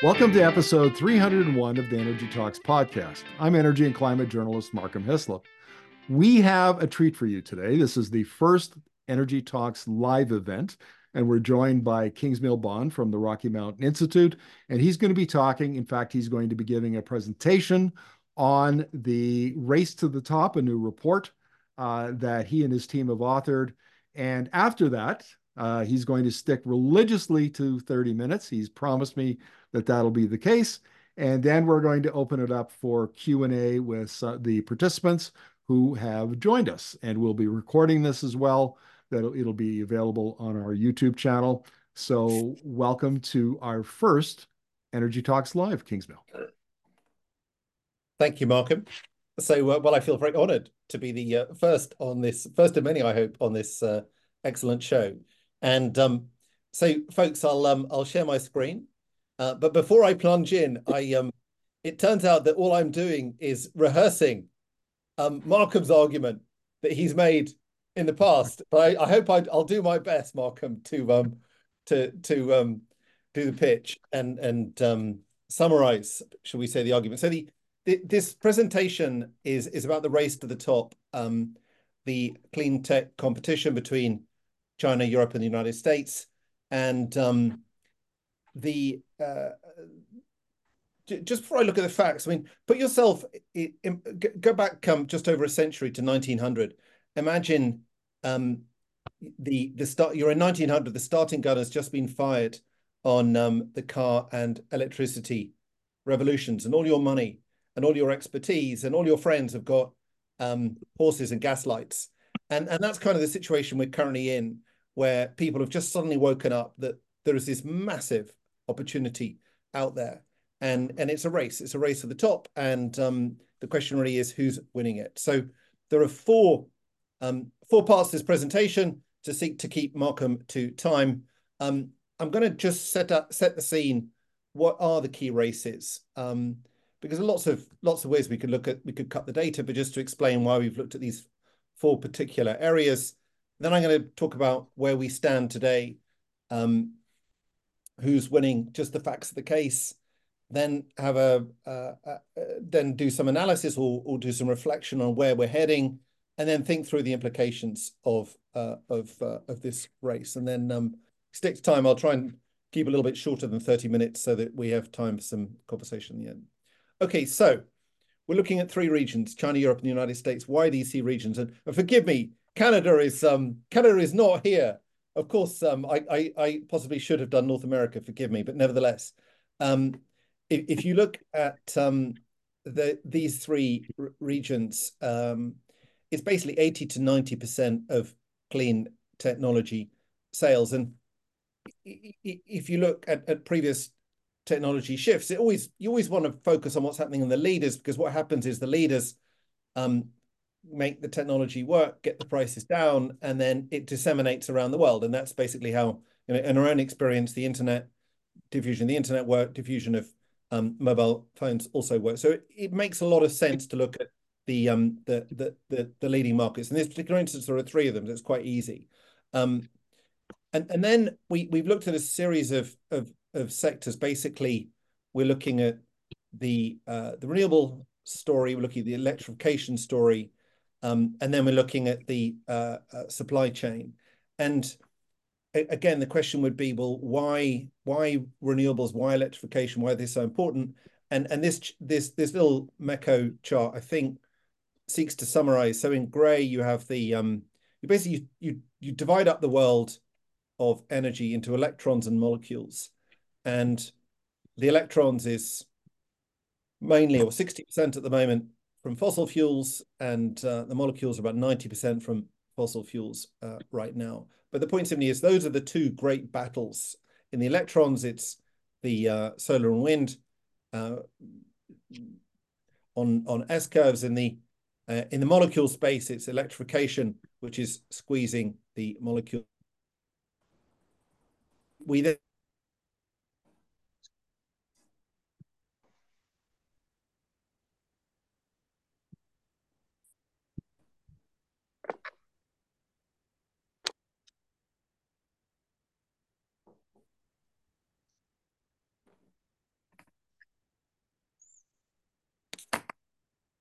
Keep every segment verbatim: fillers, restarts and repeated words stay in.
Welcome to episode three hundred one of the Energy Talks podcast. I'm energy and climate journalist Markham Hislop. We have a treat for you today. This is the first Energy Talks live event, and we're joined by Kingsmill Bond from the Rocky Mountain Institute, and he's going to be talking. In fact, he's going to be giving a presentation on the Race to the Top, a new report uh, that he and his team have authored. And after that, uh, he's going to stick religiously to thirty minutes. He's promised me that that'll be the case. And then we're going to open it up for Q and A with uh, the participants who have joined us. And we'll be recording this as well. That it'll be available on our YouTube channel. So welcome to our first Energy Talks Live, Kingsmill. Thank you, Markham. So, uh, well, I feel very honoured to be the uh, first on this, first of many, I hope, on this uh, excellent show. And um, so, folks, I'll um, I'll share my screen. Uh, but before I plunge in, I um, it turns out that all I'm doing is rehearsing um, Markham's argument that he's made in the past. But I, I hope I, I'll do my best, Markham, to um, to to um, do the pitch and and um, summarize, shall we say, the argument. So the this presentation is is about the race to the top, um, the clean tech competition between China, Europe, and the United States, and um, the uh, just before I look at the facts, I mean, put yourself in, in, go back um, just over a century to nineteen hundred. Imagine um, the the start. You're in nineteen hundred. The starting gun has just been fired on um, the car and electricity revolutions, and all your money and all your expertise and all your friends have got um, horses and gas lights, and and that's kind of the situation we're currently in, where people have just suddenly woken up that there is this massive opportunity out there, and and it's a race. It's a race to the top, and um, the question really is who's winning it. So there are four um, four parts to this presentation to seek to keep Markham to time. Um, I'm going to just set up set the scene. What are the key races? Um, because there are lots of lots of ways we could look at we could cut the data, but just to explain why we've looked at these four particular areas. Then I'm going to talk about where we stand today, um, who's winning, just the facts of the case. Then have a uh, uh, then do some analysis or, or do some reflection on where we're heading, and then think through the implications of uh, of uh, of this race. And then um, stick to time. I'll try and keep a little bit shorter than thirty minutes so that we have time for some conversation in the end. Okay, so we're looking at three regions: China, Europe, and the United States. Why these three regions? And, and forgive me, Canada is um, Canada is not here. Of course, um, I, I I possibly should have done North America. Forgive me, but nevertheless, um, if if you look at um, the these three regions, um, it's basically eighty to ninety percent of clean technology sales. And if you look at, at previous technology shifts, it always you always want to focus on what's happening in the leaders, because what happens is the leaders um, make the technology work, get the prices down, and then it disseminates around the world. And that's basically how, you know, in our own experience, the internet diffusion, the internet work, diffusion of um, mobile phones also work. So it, it makes a lot of sense to look at the um the the the, the leading markets. In this particular instance, there are three of them. So it's quite easy. Um, and and then we we've looked at a series of of of sectors. Basically, we're looking at the uh, the renewable story, we're looking at the electrification story, um, and then we're looking at the uh, uh, supply chain. And again, the question would be, well, why why renewables, why electrification, why are they so important? And and this this this little MECO chart, I think, seeks to summarize. So in gray, you have the um, you basically you you, you divide up the world of energy into electrons and molecules, and the electrons is mainly, or sixty percent at the moment, from fossil fuels, and uh, the molecules are about ninety percent from fossil fuels uh, right now. But the point simply is those are the two great battles. In the electrons, it's the uh, solar and wind uh, on on S curves. In the uh, in the molecule space, it's electrification, which is squeezing the molecule. We then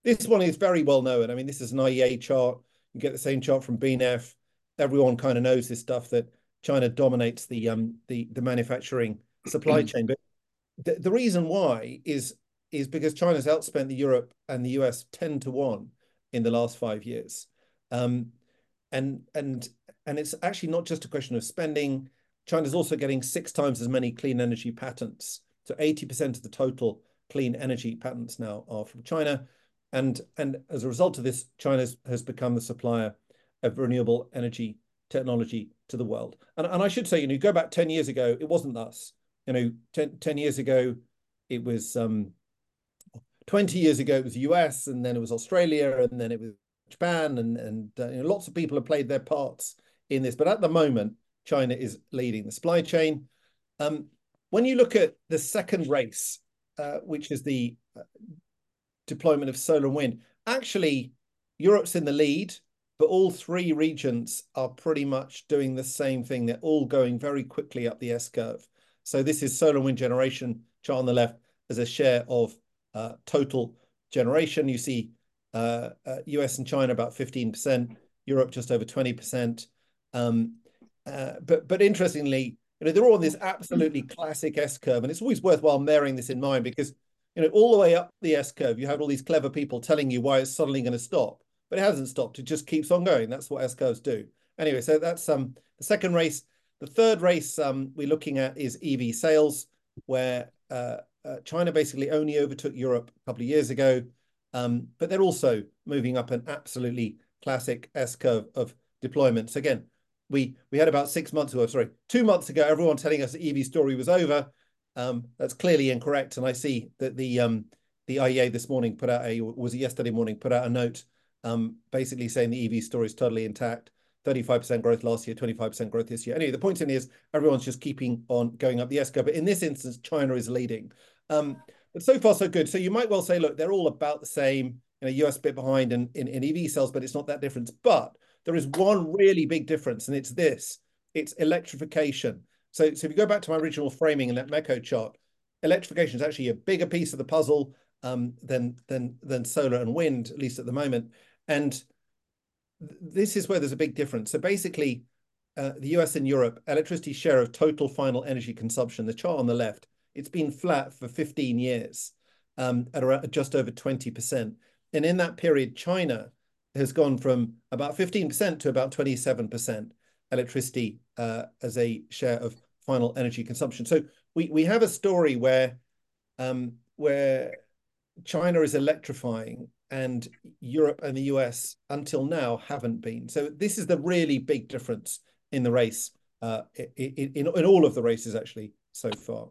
this one is very well known. I mean, this is an I E A chart. You get the same chart from B N E F. Everyone kind of knows this stuff, that China dominates the um the the manufacturing supply chain. But the, the reason why is is because China's outspent the Europe and the U S ten to one in the last five years. Um, and and and it's actually not just a question of spending. China's also getting six times as many clean energy patents. So eighty percent of the total clean energy patents now are from China. And, and as a result of this, China has become the supplier of renewable energy technology to the world. And, and I should say, you know, you go back ten years ago, it wasn't us. You know, ten, ten years ago, it was um, twenty years ago, it was the U S, and then it was Australia, and then it was Japan, and, and uh, you know, lots of people have played their parts in this. But at the moment, China is leading the supply chain. Um, when you look at the second race, uh, which is the uh, deployment of solar and wind, actually, Europe's in the lead, but all three regions are pretty much doing the same thing. They're all going very quickly up the S-curve. So this is solar and wind generation, chart on the left, as a share of uh, total generation. You see uh, uh, U S and China about fifteen percent, Europe just over twenty percent. Um, uh, but, but interestingly, you know, they're all on this absolutely classic S-curve, and it's always worthwhile bearing this in mind because, you know, all the way up the S-curve, you have all these clever people telling you why it's suddenly going to stop, but it hasn't stopped. It just keeps on going. That's what S-curves do. Anyway, so that's um, the second race. The third race um, we're looking at is E V sales, where uh, uh, China basically only overtook Europe a couple of years ago, um, but they're also moving up an absolutely classic S-curve of deployments. Again, we we had about six months ago, sorry, two months ago, everyone telling us the E V story was over. Um, that's clearly incorrect, and I see that the um, the I E A this morning put out a was it yesterday morning put out a note, um, basically saying the E V story is totally intact. thirty-five percent growth last year, twenty-five percent growth this year. Anyway, the point in is everyone's just keeping on going up the S-curve, but in this instance, China is leading. Um, but so far, so good. So you might well say, look, they're all about the same. You know, U S a bit behind in, in, in E V sales, but it's not that difference. But there is one really big difference, and it's this. It's electrification. So, so if you go back to my original framing in that MECO chart, electrification is actually a bigger piece of the puzzle um, than, than, than solar and wind, at least at the moment. And this is where there's a big difference. So basically, uh, the U S and Europe, electricity share of total final energy consumption, the chart on the left, it's been flat for fifteen years um, at around just over twenty percent. And in that period, China has gone from about fifteen percent to about twenty-seven percent electricity uh, as a share of final energy consumption. So we, we have a story where, um, where China is electrifying and Europe and the U S until now haven't been. So this is the really big difference in the race, uh, in, in, in all of the races actually so far.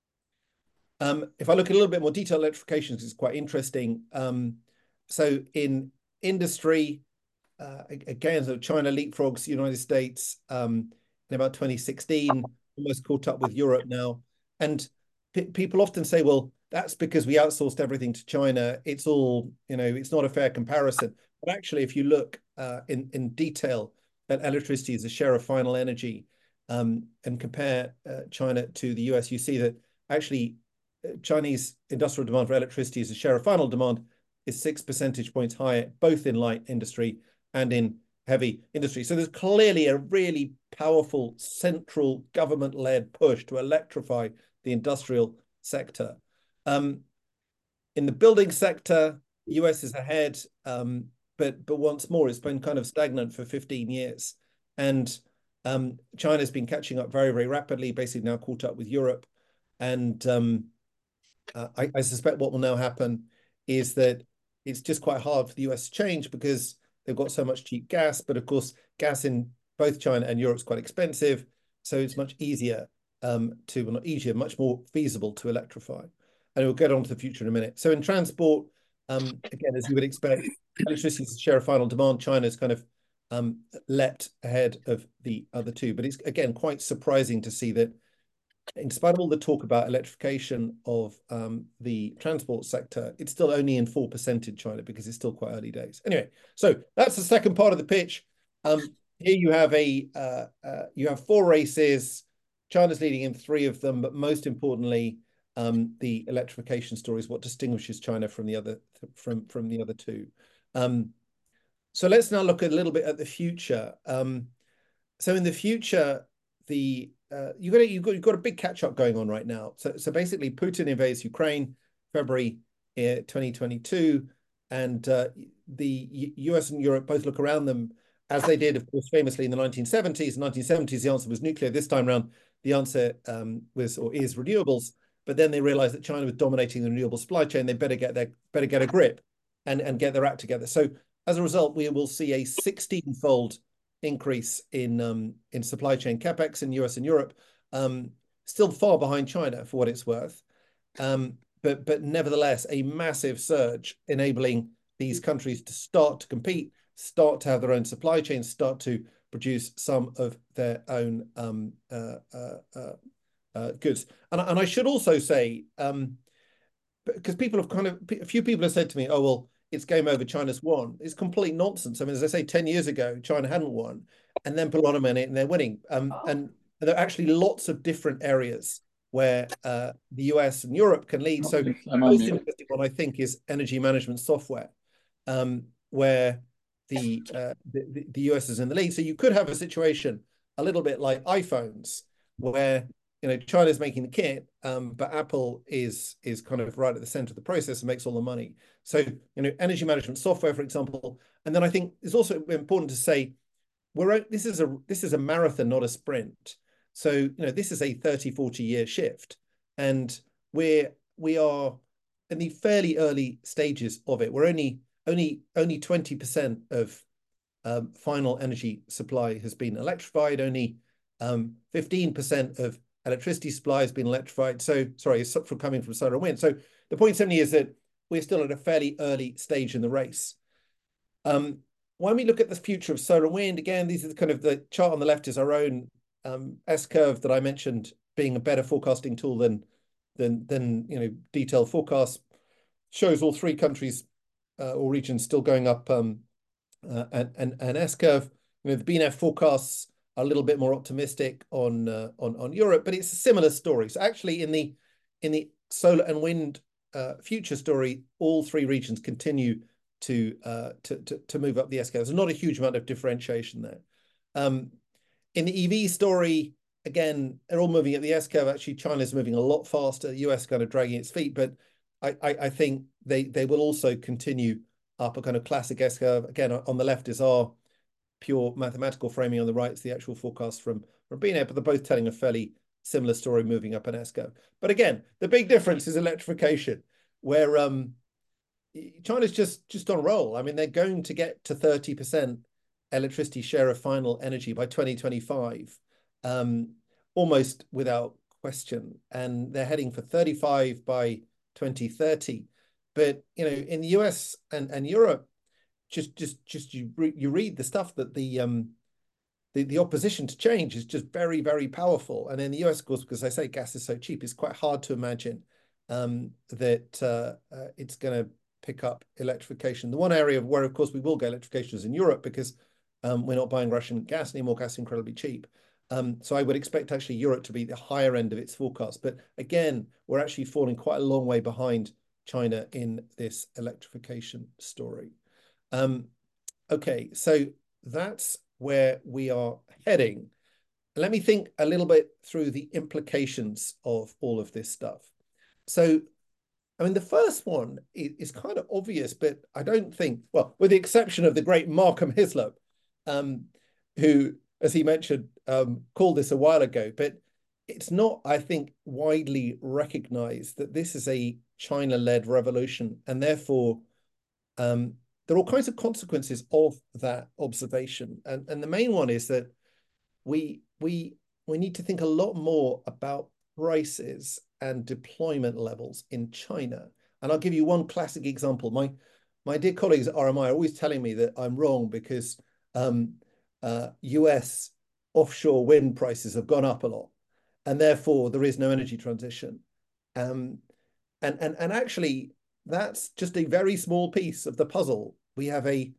Um, if I look at a little bit more detail, electrification is quite interesting. Um, so in industry, uh, again, so China leapfrogs the United States um, in about twenty sixteen, almost caught up with Europe now. And people often say, well, that's because we outsourced everything to China. It's all, you know, it's not a fair comparison. But actually, if you look uh, in, in detail at electricity as a share of final energy um, and compare uh, China to the U S, you see that actually Chinese industrial demand for electricity as a share of final demand is six percentage points higher, both in light industry and in heavy industry. So there's clearly a really powerful central government-led push to electrify the industrial sector. Um, in the building sector, U S is ahead, um, but but once more, it's been kind of stagnant for fifteen years. And um, China's been catching up very, very rapidly, basically now caught up with Europe. And um, uh, I, I suspect what will now happen is that it's just quite hard for the U S to change because they've got so much cheap gas. But of course, gas in both China and Europe is quite expensive. So it's much easier um, to, well, not easier, much more feasible to electrify. And we'll get on to the future in a minute. So in transport, um, again, as you would expect, electricity's share of final demand, China's kind of um, leapt ahead of the other two. But it's, again, quite surprising to see that in spite of all the talk about electrification of um, the transport sector, it's still only in four percent in China because it's still quite early days. Anyway, so that's the second part of the pitch. Um, here you have a uh, uh, you have four races. China's leading in three of them, but most importantly, um, the electrification story is what distinguishes China from the other from from the other two. Um, so let's now look a little bit at the future. Um, so in the future, the uh, you've got a, you've got you've got a big catch up going on right now. So so basically, Putin invades Ukraine February uh, twenty twenty-two, and uh, the U S and Europe both look around them as they did, of course, famously in the nineteen seventies. In the nineteen seventies, the answer was nuclear. This time around, the answer um, was or is renewables. But then they realized that China was dominating the renewable supply chain. They better get their better get a grip and and get their act together. So as a result, we will see a sixteen-fold increase in um, in supply chain capex in U S and Europe. Um, still far behind China for what it's worth, um, but but nevertheless a massive surge enabling these countries to start to compete, start to have their own supply chains, start to produce some of their own um, uh, uh, uh, uh, goods. And, and I should also say, um, because people have kind of, a few people have said to me, oh, well, it's game over, China's won. It's complete nonsense. I mean, as I say, ten years ago, China hadn't won, and then put a lot of money and they're winning. Um, oh. And there are actually lots of different areas where uh, the U S and Europe can lead. So the most interesting one, I think, is energy management software, um, where the, uh, the, the U S is in the lead. So you could have a situation a little bit like iPhones, where you know China's making the kit, um, but Apple is is kind of right at the center of the process and makes all the money. So you know, energy management software, for example, and then I think it's also important to say we're this is a this is a marathon, not a sprint. So you know, this is a thirty, forty year shift, and we're we are in the fairly early stages of it. We're only only only twenty percent of um, final energy supply has been electrified. Only um, fifteen percent of electricity supply has been electrified. So, sorry, it's from coming from solar and wind. So the point simply is that we're still at a fairly early stage in the race. Um, when we look at the future of solar and wind, again, these are the kind of the chart on the left is our own um, S-curve that I mentioned being a better forecasting tool than than than you know detailed forecasts. Shows all three countries uh, or regions still going up um, uh, an, an, an S-curve. You know, the B N E F forecasts a little bit more optimistic on uh, on on Europe, but it's a similar story. So actually, in the in the solar and wind uh, future story, all three regions continue to uh, to, to to move up the S curve. There's not a huge amount of differentiation there. Um, in the E V story, again, they're all moving at the S curve. Actually, China's moving a lot faster. The U S kind of dragging its feet, but I I, I think they they will also continue up a kind of classic S curve. Again, on the left is our pure mathematical framing, on the right is the actual forecast from, from B N E F, but they're both telling a fairly similar story moving up an S curve. But again, the big difference is electrification, where um, China's just, just on a roll. I mean, they're going to get to thirty percent electricity share of final energy by twenty twenty-five, um, almost without question. And they're heading for thirty-five by twenty thirty. But, you know, in the U S and, and Europe, just just just you re you read the stuff that the um the, the opposition to change is just very, very powerful. And in the U S, of course, because I say gas is so cheap, it's quite hard to imagine um that uh, uh, it's going to pick up electrification. The one area where, of course, we will get electrification is in Europe, because um we're not buying Russian gas anymore. Gas is incredibly cheap. Um, so I would expect actually Europe to be the higher end of its forecast. But again, we're actually falling quite a long way behind China in this electrification story. Um, okay, so that's where we are heading. Let me think a little bit through the implications of all of this stuff. So, I mean, the first one is, is kind of obvious, but I don't think, well, with the exception of the great Markham Hislop, um, who, as he mentioned, um, called this a while ago, but it's not, I think, widely recognized that this is a China-led revolution, and therefore, um, there are all kinds of consequences of that observation. And, and the main one is that we, we, we need to think a lot more about prices and deployment levels in China. And I'll give you one classic example. My, my dear colleagues at R M I are always telling me that I'm wrong because um, uh, U S offshore wind prices have gone up a lot, and therefore there is no energy transition. Um, and, and, and actually, that's just a very small piece of the puzzle. We have a,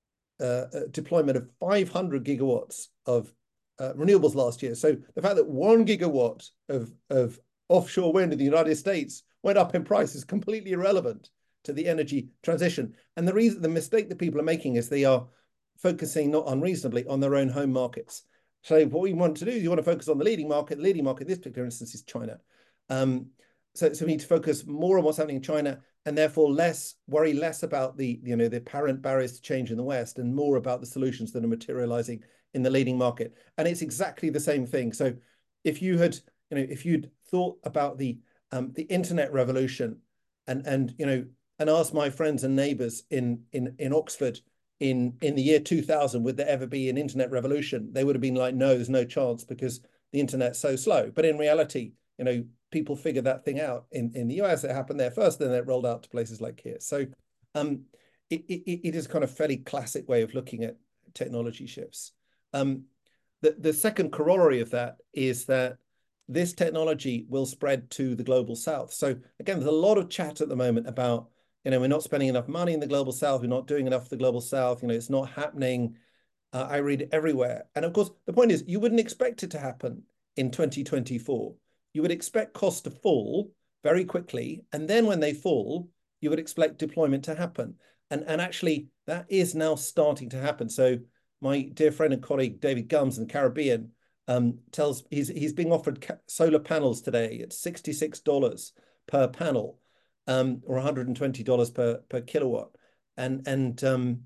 uh, a deployment of five hundred gigawatts of uh, renewables last year. So the fact that one gigawatt of, of offshore wind in the United States went up in price is completely irrelevant to the energy transition. And the reason, the mistake that people are making is they are focusing not unreasonably on their own home markets. So what we want to do is you want to focus on the leading market. The leading market in this particular instance is China. Um, so, so we need to focus more on what's happening in China, and therefore less worry less about the you know the apparent barriers to change in the West, and more about the solutions that are materializing in the leading market. And it's exactly the same thing. So if you had you know if you'd thought about the um, the internet revolution, and and you know and asked my friends and neighbors in in in Oxford in in the year two thousand, would there ever be an internet revolution, they would have been like, no, there's no chance, because the internet's so slow. But in reality, you know people figured that thing out in in the U S. It happened there first, then it rolled out to places like here. So um it, it, it is kind of fairly classic way of looking at technology shifts. um the, the second corollary of that is that this technology will spread to the global south. So again, there's a lot of chat at the moment about you know, we're not spending enough money in the global south. We're not doing enough for the global south. You know, it's not happening. Uh, I read it everywhere. And of course, the point is, you wouldn't expect it to happen in twenty twenty-four. You would expect costs to fall very quickly. And then when they fall, you would expect deployment to happen. And, and actually, that is now starting to happen. So my dear friend and colleague, David Gums in the Caribbean, um, tells he's, he's being offered solar panels today at sixty-six dollars per panel. Um, or one hundred twenty dollars per per kilowatt, and and um,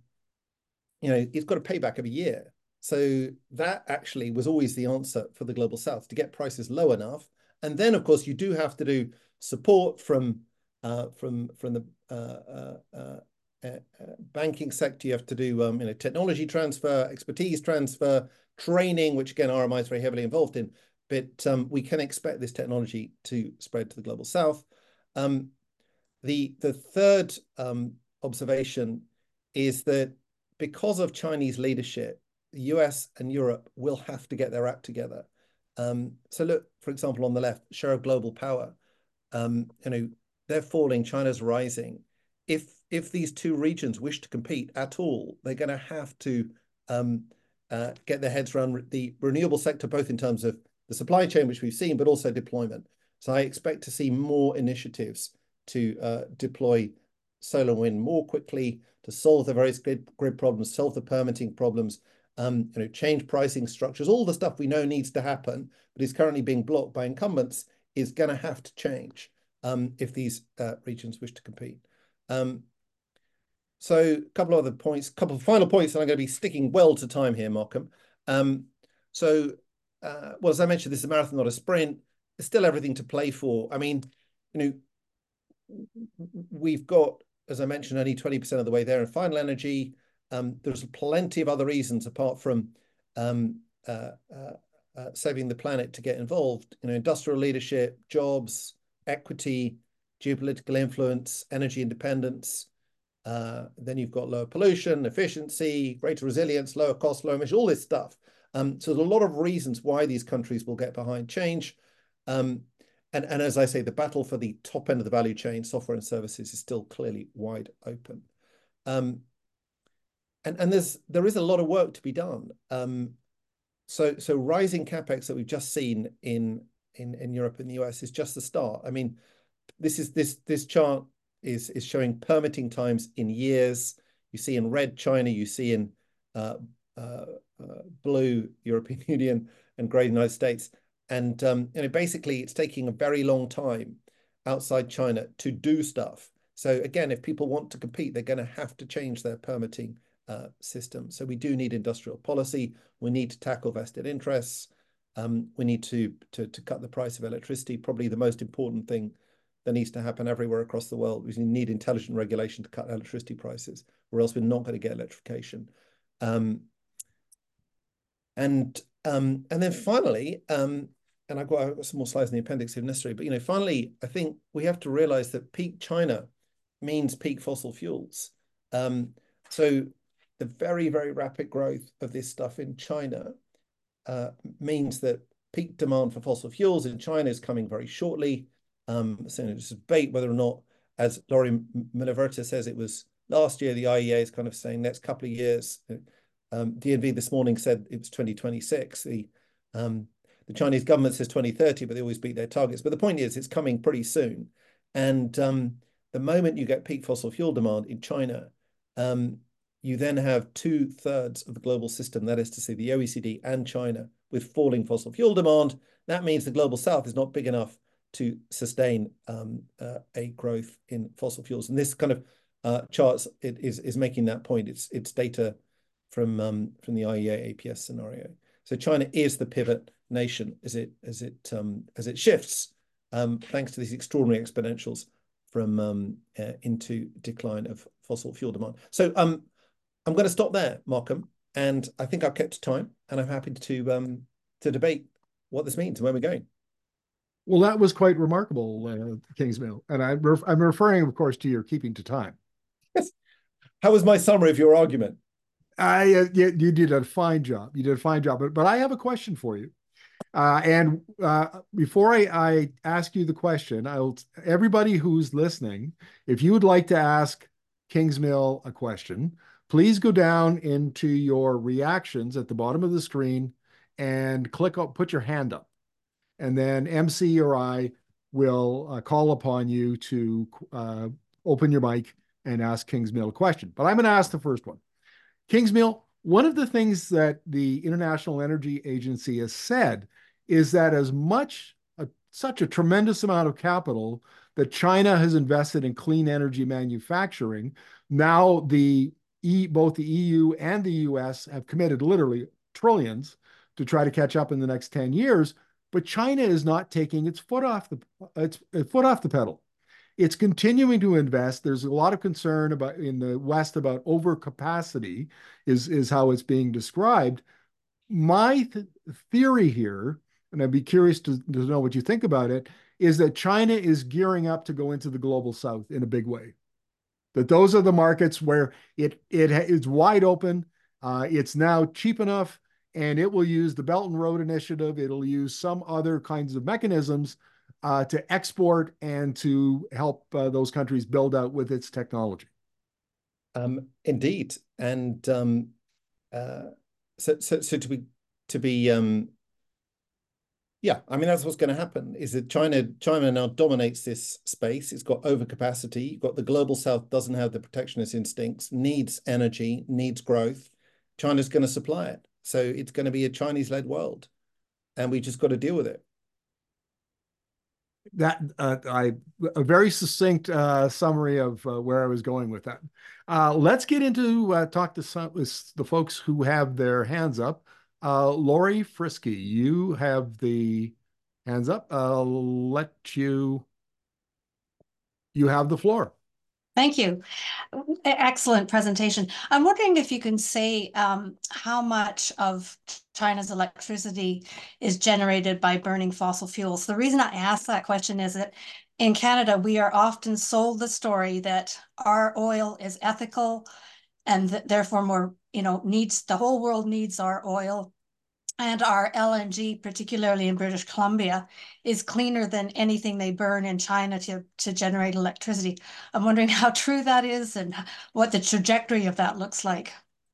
you know it's got a payback of a year. So that actually was always the answer for the global south, to get prices low enough. And then of course you do have to do support from uh, from from the uh, uh, uh, banking sector. You have to do um, you know technology transfer, expertise transfer, training, which again R M I is very heavily involved in. But um, we can expect this technology to spread to the global south. Um, The, the third um, observation is that because of Chinese leadership, the U S and Europe will have to get their act together. Um, so look, for example, on the left, share of global power, um, you know, they're falling, China's rising. If, if these two regions wish to compete at all, they're going to have to um, uh, get their heads around the renewable sector, both in terms of the supply chain, which we've seen, but also deployment. So I expect to see more initiatives to uh, deploy solar and wind more quickly, to solve the various grid, grid problems, solve the permitting problems, um, you know, change pricing structures. All the stuff we know needs to happen, but is currently being blocked by incumbents, is going to have to change um, if these uh, regions wish to compete. Um, so a couple of other points, a couple of final points, and I'm going to be sticking well to time here, Markham. Um, so, uh, well, as I mentioned, this is a marathon, not a sprint. There's still everything to play for. I mean, you know, we've got, as I mentioned, only twenty percent of the way there in final energy. Um, there's plenty of other reasons apart from um, uh, uh, uh, saving the planet to get involved. You know, industrial leadership, jobs, equity, geopolitical influence, energy independence. Uh, then you've got lower pollution, efficiency, greater resilience, lower cost, lower emission, all this stuff. Um, so there's a lot of reasons why these countries will get behind change. Um, And, and as I say, the battle for the top end of the value chain, software and services, is still clearly wide open. Um, and and there's there is a lot of work to be done. Um, so so rising capex that we've just seen in in in Europe and the U S is just the start. I mean, this is this this chart is is showing permitting times in years. You see in red China, you see in uh, uh, uh, blue European Union, and grey United States. And um, you know, basically, it's taking a very long time outside China to do stuff. So again, if people want to compete, they're going to have to change their permitting uh, system. So we do need industrial policy. We need to tackle vested interests. Um, we need to, to to cut the price of electricity. Probably the most important thing that needs to happen everywhere across the world. We need intelligent regulation to cut electricity prices, or else we're not going to get electrification. Um, and um, and then finally, um, and I've got, I've got some more slides in the appendix if necessary, but you know, finally, I think we have to realize that peak China means peak fossil fuels. Um, so the very, very rapid growth of this stuff in China uh, means that peak demand for fossil fuels in China is coming very shortly. Um, so it's a debate whether or not, as Laurie Miliverta says, it was last year. The I E A is kind of saying next couple of years. Um, D N V this morning said it was twenty twenty-six. The um, the Chinese government says twenty thirty, but they always beat their targets. But the point is, it's coming pretty soon. And um, the moment you get peak fossil fuel demand in China, um, you then have two thirds of the global system, that is to say the O E C D and China, with falling fossil fuel demand. That means the global south is not big enough to sustain um, uh, a growth in fossil fuels. And this kind of uh, charts it is, is making that point. It's, it's data from, um, from the I E A A P S scenario. So China is the pivot nation as it, as it, um, as it shifts, um, thanks to these extraordinary exponentials from um, uh, into decline of fossil fuel demand. So um, I'm going to stop there, Markham, and I think I've kept time, and I'm happy to um, to debate what this means and where we're going. Well, that was quite remarkable, uh, Kingsmill, and I'm ref I'm referring, of course, to your keeping to time. Yes. How was my summary of your argument? I uh, you, you did a fine job. You did a fine job, but but I have a question for you. Uh, and uh, before I, I ask you the question, I'll everybody who's listening, if you would like to ask Kingsmill a question, please go down into your reactions at the bottom of the screen and click up, put your hand up, and then M C or I will uh, call upon you to uh, open your mic and ask Kingsmill a question. But I'm going to ask the first one. Kingsmill, one of the things that the International Energy Agency has said is that as much, a, such a tremendous amount of capital that China has invested in clean energy manufacturing, now the e, both the E U and the U S have committed literally trillions to try to catch up in the next ten years, but China is not taking its foot off the its, its foot off the pedal. It's continuing to invest. There's a lot of concern about in the West about overcapacity, is, is how it's being described. My th theory here, and I'd be curious to, to know what you think about it, is that China is gearing up to go into the global south in a big way. That those are the markets where it it is wide open. Uh, it's now cheap enough, and it will use the Belt and Road Initiative. It'll use some other kinds of mechanisms uh, to export and to help uh, those countries build out with its technology. Um, indeed, and um, uh, so so so to be to be um, yeah, I mean that's what's going to happen. Is that China China now dominates this space. It's got overcapacity. You've got the global south doesn't have the protectionist instincts, needs energy, needs growth. China's going to supply it, so it's going to be a Chinese-led world, and we just got to deal with it. That uh, I a very succinct uh, summary of uh, where I was going with that. Uh, let's get into uh, talk to some the folks who have their hands up. Uh, Lori Frisky, you have the hands up. I'll let you. You have the floor. Thank you. Excellent presentation. I'm wondering if you can say um, how much of China's electricity is generated by burning fossil fuels. The reason I ask that question is that in Canada, we are often sold the story that our oil is ethical and that therefore more, you know, needs, the whole world needs our oil. And our L N G, particularly in British Columbia, is cleaner than anything they burn in China to, to generate electricity. I'm wondering how true that is and what the trajectory of that looks like.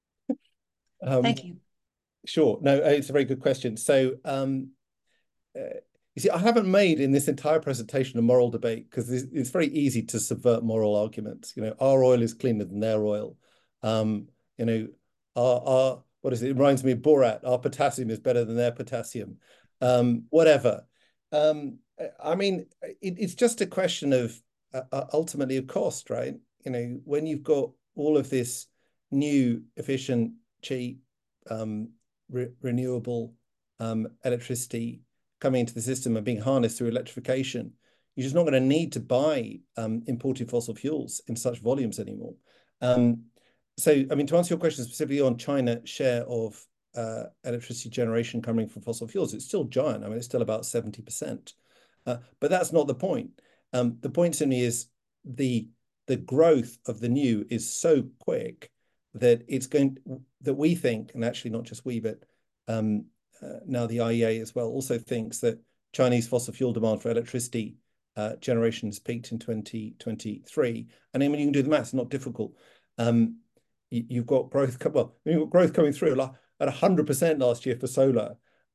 Um, Thank you. Sure. No, it's a very good question. So, um, uh, you see, I haven't made in this entire presentation a moral debate because it's, it's very easy to subvert moral arguments. You know, our oil is cleaner than their oil. Um, you know, our, our What is it? It reminds me of Borat. Our potassium is better than their potassium. Um, whatever. Um, I mean, it, it's just a question of uh, ultimately of cost, right? You know, when you've got all of this new, efficient, cheap, um, re renewable um, electricity coming into the system and being harnessed through electrification, you're just not going to need to buy um, imported fossil fuels in such volumes anymore. Um, So, I mean, to answer your question specifically on China's share of uh, electricity generation coming from fossil fuels, it's still giant. I mean, it's still about seventy percent. Uh, but that's not the point. Um, the point to me is the the growth of the new is so quick that it's going that we think, and actually not just we, but um, uh, now the I E A as well also thinks that Chinese fossil fuel demand for electricity uh, generation has peaked in twenty twenty-three. And I mean, you can do the maths; it's not difficult. Um, You've got growth, well, you've got growth coming through like at one hundred percent last year for solar.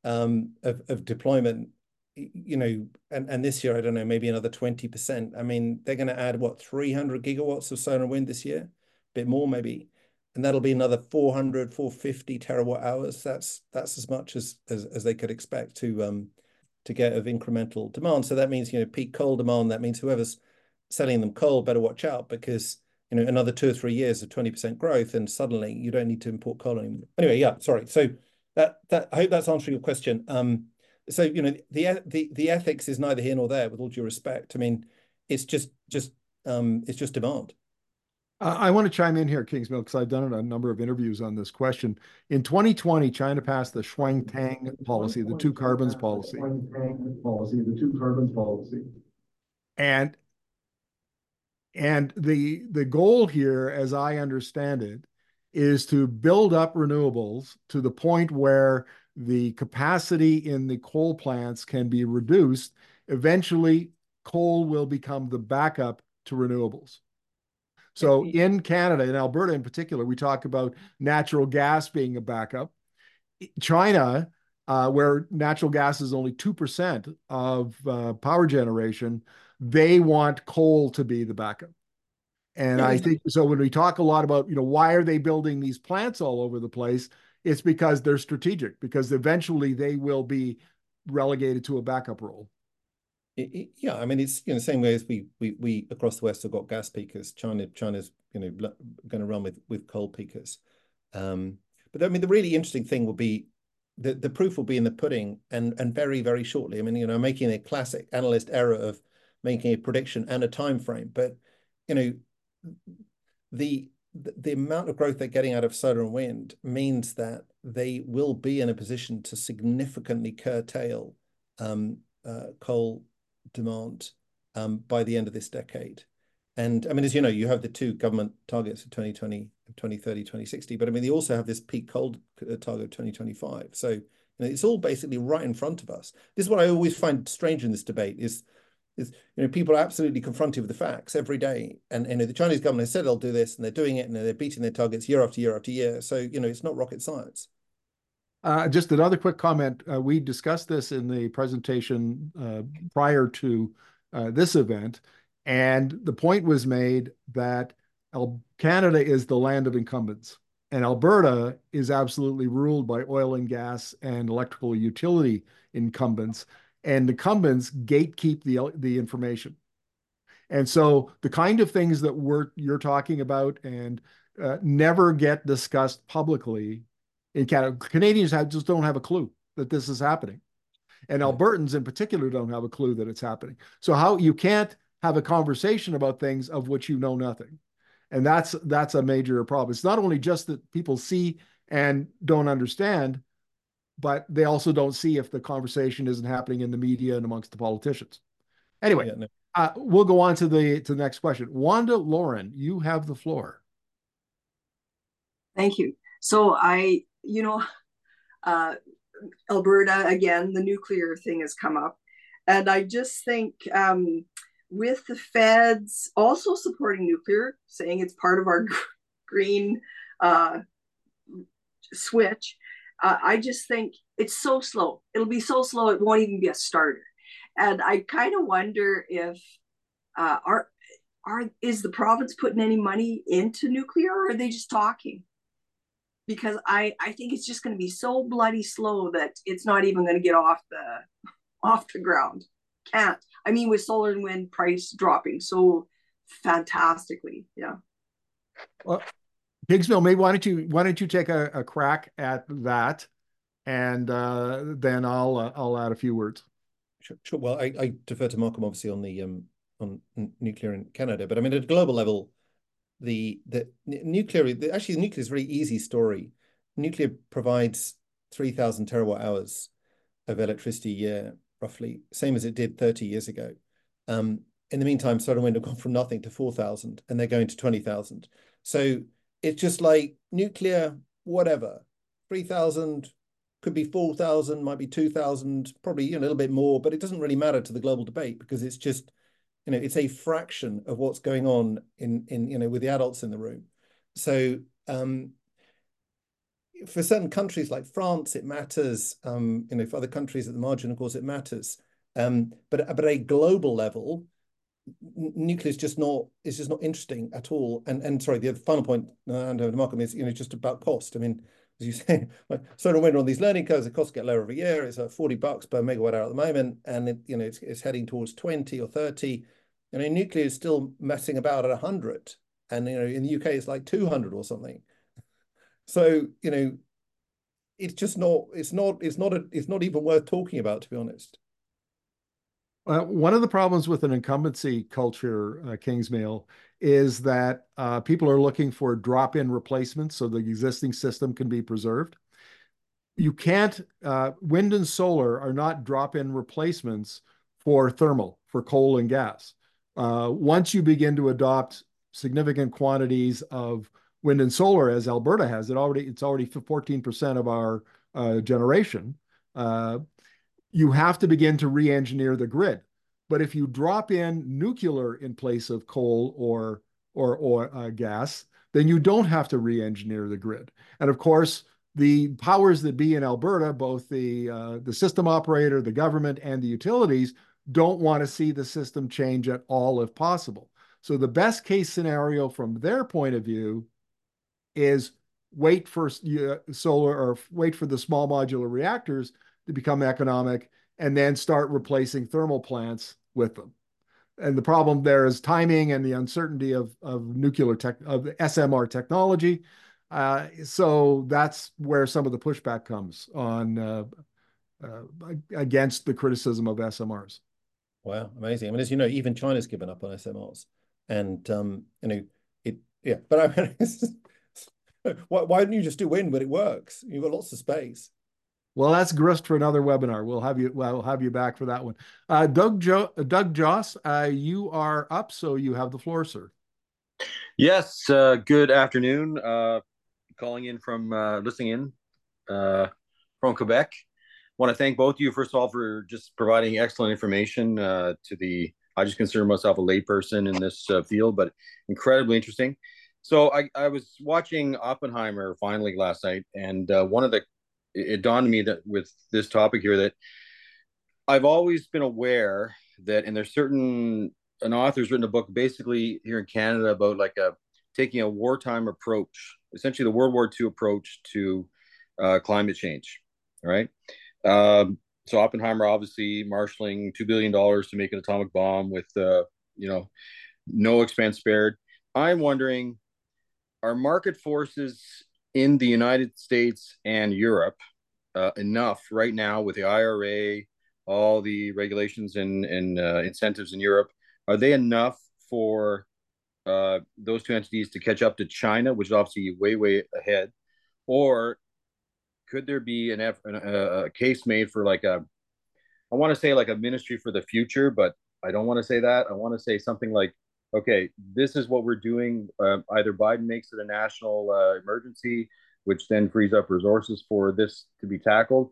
um, of, of deployment, you know, and, and this year, I don't know, maybe another twenty percent. I mean, they're going to add, what, three hundred gigawatts of solar and wind this year? A bit more, maybe. And that'll be another four hundred, four hundred fifty terawatt hours. That's that's as much as, as, as they could expect to um, to get of incremental demand. So that means, you know, peak coal demand. That means whoever's selling them coal better watch out, because, you know, another two or three years of twenty percent growth, and suddenly you don't need to import coal anymore. Anyway, yeah, sorry. So that that I hope that's answering your question. Um, so, you know, the the the ethics is neither here nor there, with all due respect. I mean, it's just just um, it's just demand. Uh, I want to chime in here, Kingsmill, because I've done a number of interviews on this question. In twenty twenty, China passed the Shuangtang policy, the two carbons policy. policy, the two carbons policy. And and the the goal here, as I understand it, is to build up renewables to the point where the capacity in the coal plants can be reduced. Eventually, coal will become the backup to renewables. So in Canada, in Alberta in particular, we talk about natural gas being a backup. China, uh, where natural gas is only two percent of uh, power generation, they want coal to be the backup. And I think so when we talk a lot about, you know, why are they building these plants all over the place? It's because they're strategic, because eventually they will be relegated to a backup role. It, it, yeah, I mean, it's, you know, the same way as we we we across the West have got gas peakers. China China's, you know, going to run with with coal peakers. Um, but I mean, the really interesting thing will be the the proof will be in the pudding, and and very very shortly. I mean, you know, making a classic analyst error of making a prediction and a time frame, but you know, the the amount of growth they're getting out of solar and wind means that they will be in a position to significantly curtail um, uh, coal demand um, by the end of this decade. And I mean, as you know, you have the two government targets of twenty twenty, twenty thirty, twenty sixty, but I mean, they also have this peak coal target of twenty twenty-five. So, you know, it's all basically right in front of us. This is what I always find strange in this debate is, is you know, people are absolutely confronted with the facts every day. And, you know, the Chinese government has said they'll do this, and they're doing it, and they're beating their targets year after year after year. So, you know, it's not rocket science. Uh, just another quick comment. Uh, we discussed this in the presentation uh, prior to uh, this event, and the point was made that El Canada is the land of incumbents, and Alberta is absolutely ruled by oil and gas and electrical utility incumbents, and incumbents gatekeep the, the information. And so the kind of things that we're, you're talking about and uh, never get discussed publicly in Canada. Canadians have, just don't have a clue that this is happening. And Albertans in particular don't have a clue that it's happening. So how you can't have a conversation about things of which you know nothing. And that's that's a major problem. It's not only just that people see and don't understand, but they also don't see if the conversation isn't happening in the media and amongst the politicians. Anyway, yeah, no. uh, we'll go on to the to the next question. Wanda Lauren, you have the floor. Thank you. So I, you know, uh, Alberta, again, the nuclear thing has come up. And I just think um, with the feds also supporting nuclear, saying it's part of our green uh, switch, uh, I just think it's so slow. It'll be so slow, it won't even be a starter. And I kind of wonder if uh, are are is the province putting any money into nuclear, or are they just talking? Because I, I think it's just going to be so bloody slow that it's not even going to get off the off the ground. Can't. I mean, with solar and wind price dropping so fantastically, yeah. Well, Kingsmill, maybe why don't you why don't you take a, a crack at that, and uh, then I'll uh, I'll add a few words. Sure, sure. Well, I, I defer to Malcolm obviously on the um on nuclear in Canada, but I mean at a global level, the the nuclear the, actually the nuclear is a very easy story. Nuclear provides three thousand terawatt hours of electricity a year, roughly, same as it did thirty years ago. Um, in the meantime, solar and wind have gone from nothing to four thousand, and they're going to twenty thousand. So it's just like nuclear, whatever, three thousand, could be four thousand, might be two thousand, probably, you know, a little bit more, but it doesn't really matter to the global debate because it's just, you know, it's a fraction of what's going on in, in you know, with the adults in the room. So, um, for certain countries like France, it matters. Um, you know, for other countries at the margin, of course, it matters. Um, but but at a global level, nuclear is just not is just not interesting at all. And and sorry, the final point, uh, and Malcolm, is, you know, just about cost. I mean, as you say, like, solar and wind are on these learning curves. The costs get lower every year. It's like forty bucks per megawatt hour at the moment, and it, you know, it's, it's heading towards twenty or thirty. You know, nuclear is still messing about at a hundred, and you know, in the U K it's like two hundred or something. So, you know, it's just not. It's not. It's not. A, it's not even worth talking about, to be honest. Uh, one of the problems with an incumbency culture, uh, Kingsmill, is that uh, people are looking for drop-in replacements so the existing system can be preserved. You can't, uh, wind and solar are not drop-in replacements for thermal, for coal and gas. Uh, once you begin to adopt significant quantities of wind and solar, as Alberta has, it already it's already fourteen percent of our uh, generation. Uh, you have to begin to re-engineer the grid. But if you drop in nuclear in place of coal or or, or uh, gas, then you don't have to re-engineer the grid. And of course, the powers that be in Alberta, both the uh, the system operator, the government, and the utilities, don't want to see the system change at all if possible. So the best case scenario from their point of view is wait for uh, solar or wait for the small modular reactors to become economic and then start replacing thermal plants with them. And the problem there is timing and the uncertainty of, of nuclear tech, of S M R technology. Uh, so that's where some of the pushback comes on uh, uh, against the criticism of S M Rs. Wow, amazing. I mean, as you know, even China's given up on S M Rs, and um, you know, it, yeah. But I mean, why, why don't you just do wind when it works? You've got lots of space. Well, that's grist for another webinar. We'll have you. We'll have you back for that one. Uh, Doug jo Doug Joss, uh, you are up, so you have the floor, sir. Yes. Uh, good afternoon. Uh, calling in from uh, listening in uh, from Quebec. Want to thank both of you, first of all, for just providing excellent information uh, to the. I just consider myself a layperson in this uh, field, but incredibly interesting. So I, I was watching Oppenheimer finally last night, and uh, one of the it dawned on me that with this topic here that I've always been aware that, and there's certain an author's written a book basically here in Canada about like a taking a wartime approach, essentially the World War Two approach to uh, climate change. All right. Um, so Oppenheimer obviously marshaling two billion dollars to make an atomic bomb with uh, you know no expense spared. I'm wondering, are market forces in the United States and Europe uh, enough right now with the I R A, all the regulations and, and uh, incentives in Europe? Are they enough for uh, those two entities to catch up to China, which is obviously way, way ahead? Or could there be an, an a, a case made for like a, I want to say like a ministry for the future, but I don't want to say that. I want to say something like, okay, this is what we're doing. Uh, either Biden makes it a national uh, emergency, which then frees up resources for this to be tackled.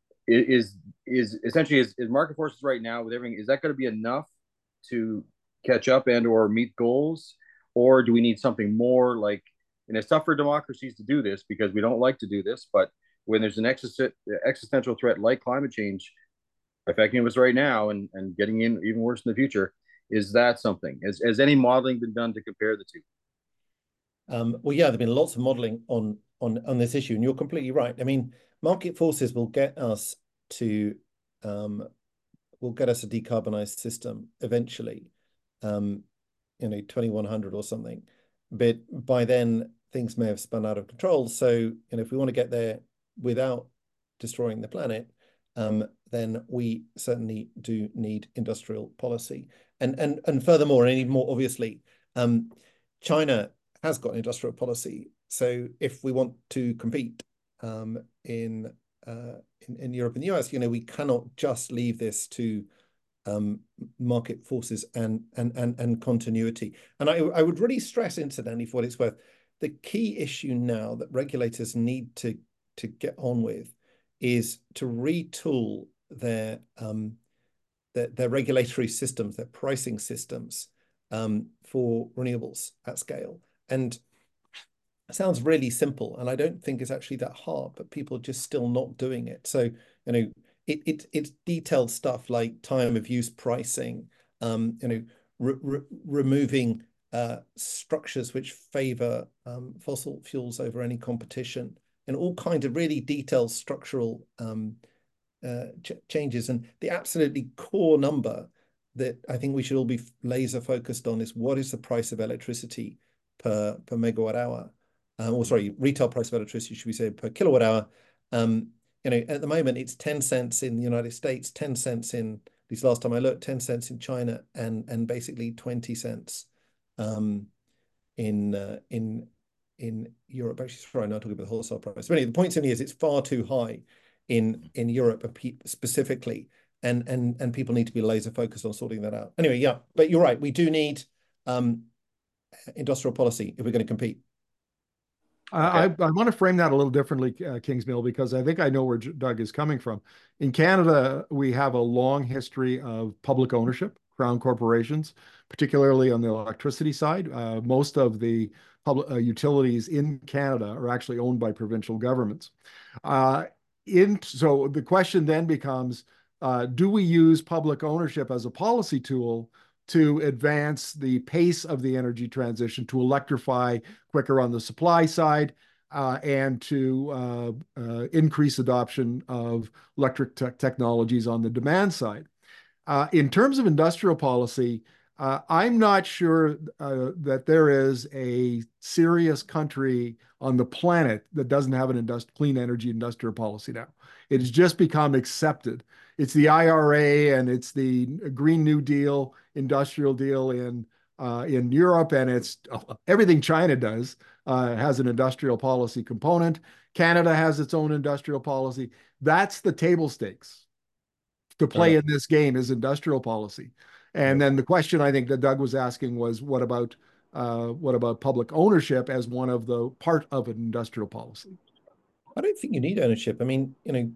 Is is essentially is, is market forces right now with everything? Is that going to be enough to catch up and or meet goals, or do we need something more? Like, and it's tough for democracies to do this because we don't like to do this. But when there's an existential threat like climate change affecting us right now and and getting in even worse in the future, is that something? Has, has any modeling been done to compare the two? Um, well, yeah, there've been lots of modeling on on on this issue, and you're completely right. I mean, market forces will get us to um, will get us a decarbonized system eventually, um, you know, twenty-one hundred or something. But by then, things may have spun out of control. So, you know, if we want to get there without destroying the planet, um, then we certainly do need industrial policy. And and and furthermore, and even more obviously, um, China has got an industrial policy. So if we want to compete um, in, uh, in in Europe and the U S, you know, we cannot just leave this to um, market forces and and and and continuity. And I I would really stress, incidentally, for what it's worth, the key issue now that regulators need to to get on with is to retool their um, their, their regulatory systems, their pricing systems um, for renewables at scale. And sounds really simple, and I don't think it's actually that hard, but people are just still not doing it. So, you know, it, it it's detailed stuff like time of use pricing, um, you know, re re removing uh, structures which favor um, fossil fuels over any competition, and all kinds of really detailed structural um, uh, ch changes. And the absolutely core number that I think we should all be laser focused on is what is the price of electricity per per megawatt hour. Um, or sorry, retail price of electricity, should we say, per kilowatt hour. Um, you know, at the moment, it's ten cents in the United States, ten cents in, at least last time I looked, ten cents in China, and and basically twenty cents um, in uh, in in Europe. Actually, sorry, I'm not talking about the wholesale price. But anyway, the point to me is it's far too high in in Europe specifically, and and and people need to be laser focused on sorting that out. Anyway, yeah, but you're right. We do need um, industrial policy if we're going to compete. I, I, I want to frame that a little differently, uh, Kingsmill, because I think I know where Doug is coming from. In Canada, we have a long history of public ownership, crown corporations, particularly on the electricity side. Uh, most of the public uh, utilities in Canada are actually owned by provincial governments. Uh, in, so the question then becomes, uh, do we use public ownership as a policy tool to advance the pace of the energy transition, to electrify quicker on the supply side, uh, and to uh, uh, increase adoption of electric te technologies on the demand side? Uh, in terms of industrial policy, uh, I'm not sure uh, that there is a serious country on the planet that doesn't have an clean energy industrial policy now. It has just become accepted. It's the I R A and it's the Green New Deal industrial deal in uh, in Europe, and it's uh, everything China does uh, has an industrial policy component. Canada has its own industrial policy. That's the table stakes to play in this game, is industrial policy. And then the question I think that Doug was asking was, what about uh, what about public ownership as one of the part of an industrial policy? I don't think you need ownership. I mean, you know,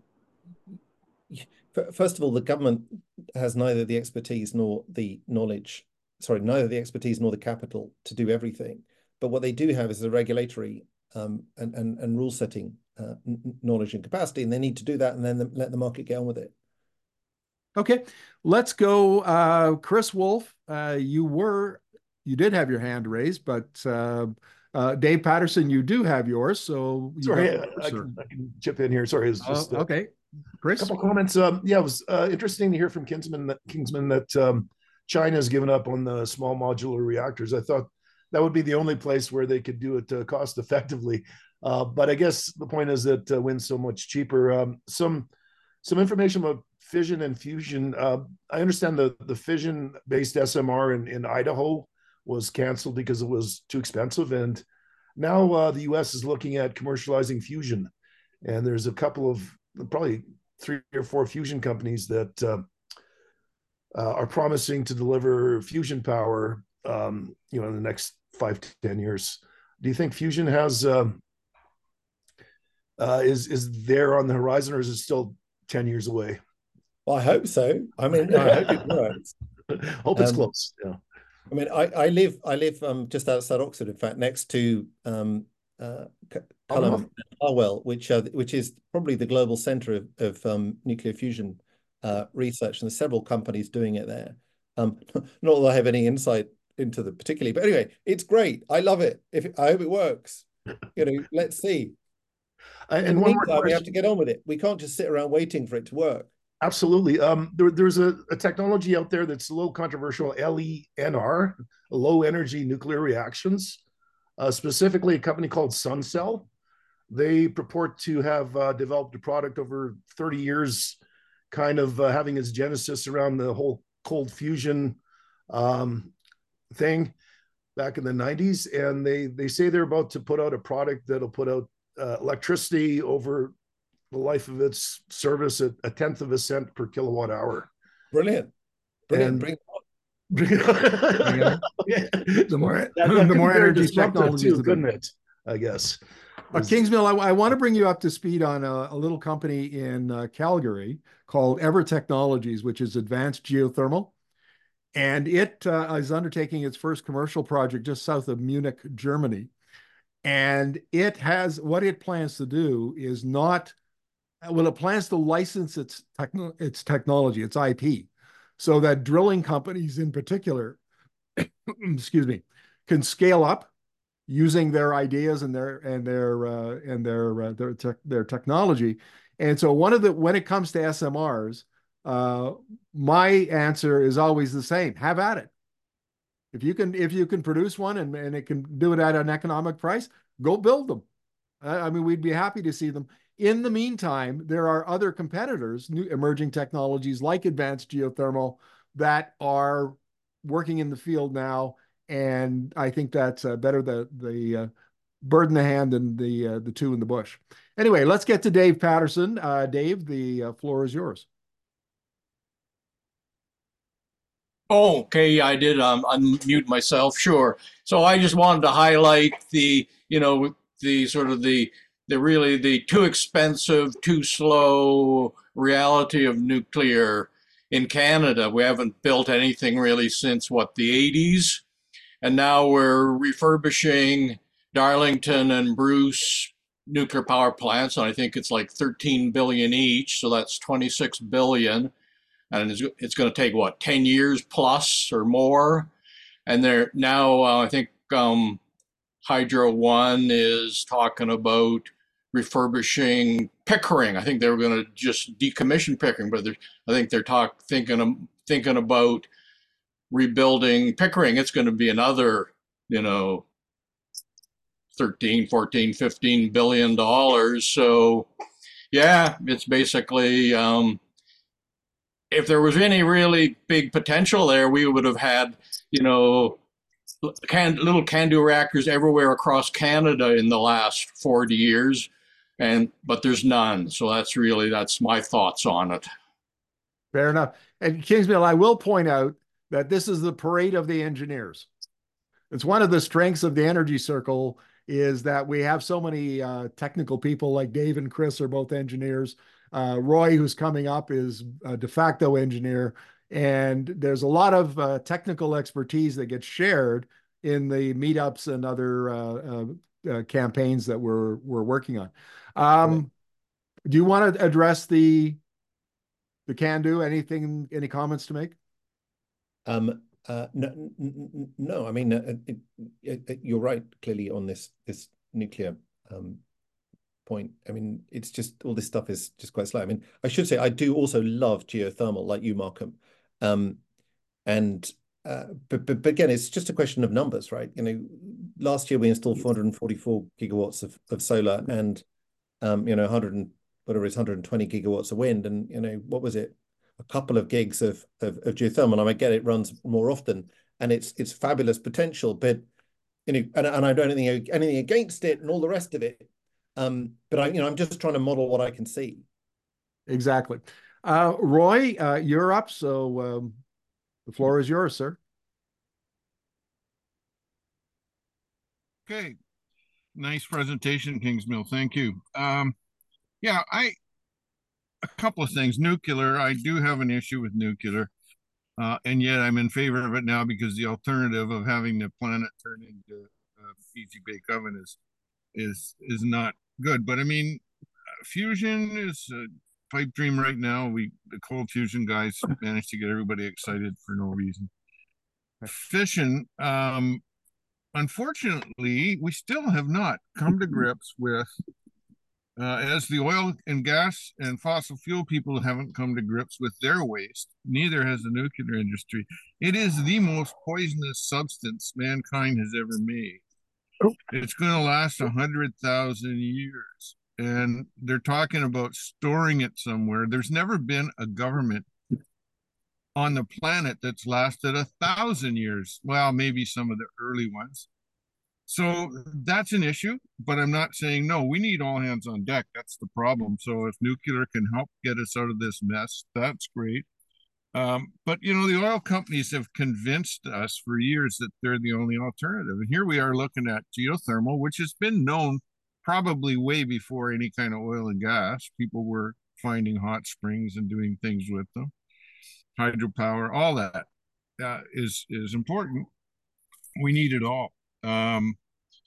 first of all, the government has neither the expertise nor the knowledge, sorry, neither the expertise nor the capital to do everything. But what they do have is a regulatory um, and, and, and rule setting uh, knowledge and capacity, and they need to do that and then the, let the market get on with it. Okay, let's go. Uh, Chris Wolf, uh, you were, you did have your hand raised, but uh, uh, Dave Patterson, you do have yours. So you sorry, have, I, I, can, I can chip in here. Sorry, it's just uh, okay. Chris, a couple comments. Um, yeah, it was uh, interesting to hear from Kingsman that Kingsman that um, China has given up on the small modular reactors. I thought that would be the only place where they could do it uh, cost effectively. Uh, but I guess the point is that uh, wind's so much cheaper. Um, some some information about fission and fusion. Uh, I understand the the fission based S M R in, in Idaho was canceled because it was too expensive, and now uh, the U S is looking at commercializing fusion, and there's a couple of probably three or four fusion companies that uh, uh, are promising to deliver fusion power, um, you know, in the next five to ten years. Do you think fusion has uh, uh, is is there on the horizon, or is it still ten years away? Well, I hope so. I mean, I hope it works. Hope it's um, close. Yeah. I mean, I, I live I live um, just outside Oxford, in fact, next to um, uh, Culham, Harwell, which uh, which is probably the global centre of, of um, nuclear fusion uh, research, and there's several companies doing it there. Um, not that I have any insight into the particularly, but anyway, it's great. I love it. If it, I hope it works. You know, let's see. And In the one meantime, more we have to get on with it. We can't just sit around waiting for it to work. Absolutely. Um, there, there's a, a technology out there that's a little controversial, L E N R, low energy nuclear reactions, uh, specifically a company called SunCell. They purport to have uh, developed a product over thirty years, kind of uh, having its genesis around the whole cold fusion um, thing back in the nineties. And they, they say they're about to put out a product that'll put out uh, electricity over the life of its service at a tenth of a cent per kilowatt hour. Brilliant. Brilliant. And, Bring yeah. The more, that, that the more energy technology, too, couldn't it? I guess. Uh, Kingsmill, I, I want to bring you up to speed on a, a little company in uh, Calgary called Ever Technologies, which is advanced geothermal. And it uh, is undertaking its first commercial project just south of Munich, Germany. And it has, what it plans to do is not, well, it plans to license its techno, its technology, its I P, so that drilling companies in particular, excuse me, can scale up using their ideas and their and their uh, and their uh, their tech, their technology. And so one of the when it comes to S M Rs, uh, my answer is always the same: have at it. If you can if you can produce one and, and it can do it at an economic price, go build them. I mean, we'd be happy to see them. In the meantime, there are other competitors, new emerging technologies like advanced geothermal, that are working in the field now. And I think that's uh, better the the uh, bird in the hand than the uh, the two in the bush. Anyway, let's get to Dave Patterson. Uh, Dave, the uh, floor is yours. Oh, okay, I did um, unmute myself, sure. So I just wanted to highlight the, you know, the sort of the, the really the too expensive, too slow reality of nuclear in Canada. We haven't built anything really since, what, the eighties? And now we're refurbishing Darlington and Bruce nuclear power plants, and I think it's like thirteen billion each, so that's twenty-six billion. And it's, it's going to take, what, ten years plus or more? And they're now, uh, I think um, Hydro One is talking about refurbishing Pickering. I think they were going to just decommission Pickering, but I think they're talk thinking of, thinking about rebuilding Pickering. It's going to be another, you know, thirteen, fourteen, fifteen billion dollars. So yeah, it's basically, um, if there was any really big potential there, we would have had, you know, can, little CANDU reactors everywhere across Canada in the last forty years, and but there's none. So that's really, that's my thoughts on it. Fair enough. And Kingsmill, I will point out that this is the parade of the engineers. It's one of the strengths of the Energy Circle is that we have so many uh, technical people, like Dave and Chris are both engineers. Uh, Roy, who's coming up, is a de facto engineer. And there's a lot of uh, technical expertise that gets shared in the meetups and other uh, uh, uh, campaigns that we're, we're working on. Um, right. Do you want to address the, the CANDU? Anything, any comments to make? Um, uh, no, no, I mean, uh, it, it, it, you're right, clearly, on this, this nuclear um, point. I mean, it's just, all this stuff is just quite slow. I mean, I should say, I do also love geothermal, like you, Markham. Um, and, uh, but, but, but again, it's just a question of numbers, right? You know, last year we installed four hundred forty-four gigawatts of, of solar and, um, you know, one hundred and whatever it is, one hundred twenty gigawatts of wind. And, you know, what was it? A couple of gigs of, of, of geothermal. And I get it runs more often and it's, it's fabulous potential, but, you know, and, and I don't have anything, anything against it and all the rest of it. Um, but I, you know, I'm just trying to model what I can see. Exactly. Uh, Roy, uh, you're up. So um, the floor is yours, sir. Okay. Nice presentation, Kingsmill. Thank you. Um, yeah, I, a couple of things. Nuclear, I do have an issue with nuclear. Uh, and yet I'm in favor of it now because the alternative of having the planet turn into a Fiji Bake Oven is, is, is not good. But I mean, fusion is a pipe dream right now. We, the cold fusion guys managed to get everybody excited for no reason. Fission, um, unfortunately, we still have not come to grips with, uh, as the oil and gas and fossil fuel people haven't come to grips with their waste, neither has the nuclear industry. It is the most poisonous substance mankind has ever made. It's going to last a hundred thousand years. And they're talking about storing it somewhere. There's never been a government on the planet that's lasted a thousand years. Well, maybe some of the early ones. So that's an issue, but I'm not saying no, we need all hands on deck. That's the problem. So if nuclear can help get us out of this mess, that's great. Um, but, you know, the oil companies have convinced us for years that they're the only alternative. And here we are looking at geothermal, which has been known probably way before any kind of oil and gas. People were finding hot springs and doing things with them. Hydropower, all that uh, is, is important. We need it all. Um,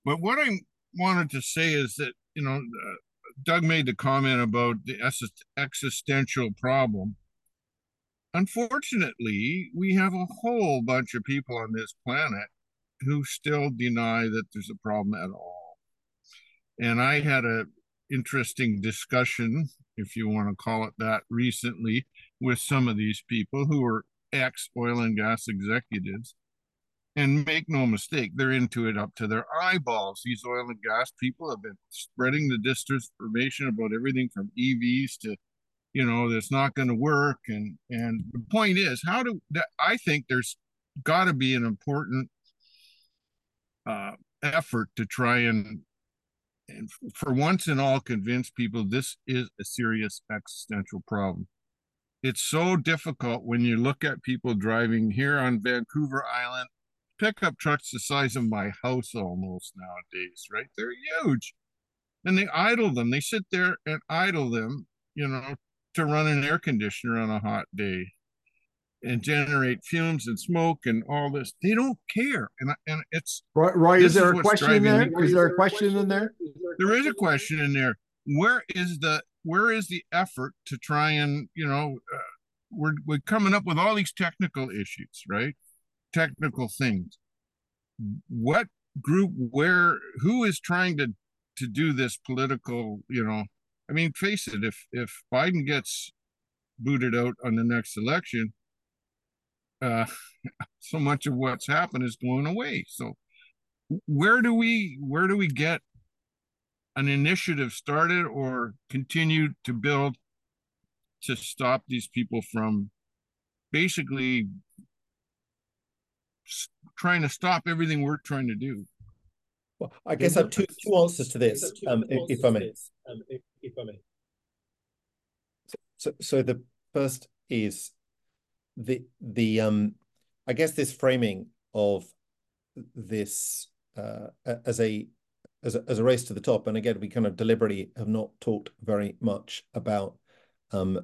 But what I wanted to say is that, you know, uh, Doug made the comment about the existential problem. Unfortunately, we have a whole bunch of people on this planet who still deny that there's a problem at all. And I had a interesting discussion, if you want to call it that, recently with some of these people who are ex-oil and gas executives. And make no mistake, they're into it up to their eyeballs. These oil and gas people have been spreading the disinformation about everything from E Vs to, you know, that's not going to work. And and the point is, how do that? I think there's got to be an important uh, effort to try and, and for once and all convince people this is a serious existential problem. It's so difficult when you look at people driving here on Vancouver Island, pickup trucks the size of my house almost nowadays, right? They're huge. And they idle them. They sit there and idle them, you know, to run an air conditioner on a hot day and generate fumes and smoke and all this. They don't care. And, and it's... Roy, Roy is there a question in there? Is there a question in there? There is a question in there. Where is the, where is the effort to try and, you know, uh, we're, we're coming up with all these technical issues, right? Technical things. What group, where, who is trying to to do this political, you know, I mean, face it, if if Biden gets booted out on the next election, uh so much of what's happened is going away. So where do we where do we get an initiative started or continue to build to stop these people from basically trying to stop everything we're trying to do? Well, I guess I have two two answers to this, um, if, if I may. Um, if, if I may. So, so the first is the the um, I guess this framing of this uh, as a as a as a race to the top, and again, we kind of deliberately have not talked very much about um,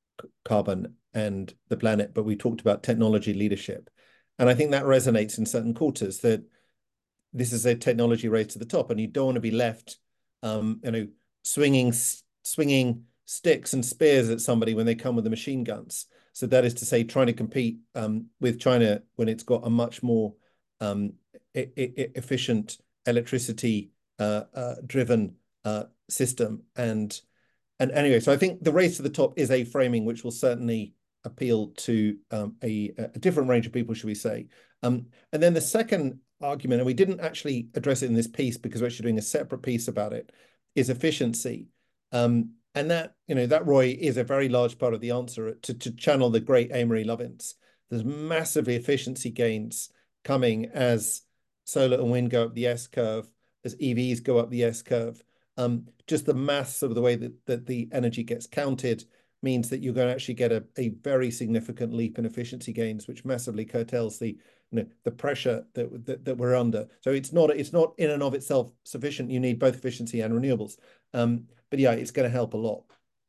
carbon and the planet, but we talked about technology leadership. And I think that resonates in certain quarters, that this is a technology race to the top, and you don't want to be left, um, you know, swinging swinging sticks and spears at somebody when they come with the machine guns. So that is to say, trying to compete um, with China when it's got a much more um, e e efficient electricity uh, uh, driven uh, system. And and anyway, so I think the race to the top is a framing which will certainly appeal to um, a, a different range of people, should we say. Um, and then the second argument, and we didn't actually address it in this piece because we're actually doing a separate piece about it, is efficiency. Um, and that, you know, that, Roy, is a very large part of the answer to, to channel the great Amory Lovins. There's massive efficiency gains coming as solar and wind go up the S-curve, as E Vs go up the S-curve. Um, just the maths of the way that, that the energy gets counted means that you're going to actually get a, a very significant leap in efficiency gains, which massively curtails the, you know, the pressure that, that that we're under. So it's not it's not in and of itself sufficient. You need both efficiency and renewables. Um, but yeah, it's going to help a lot.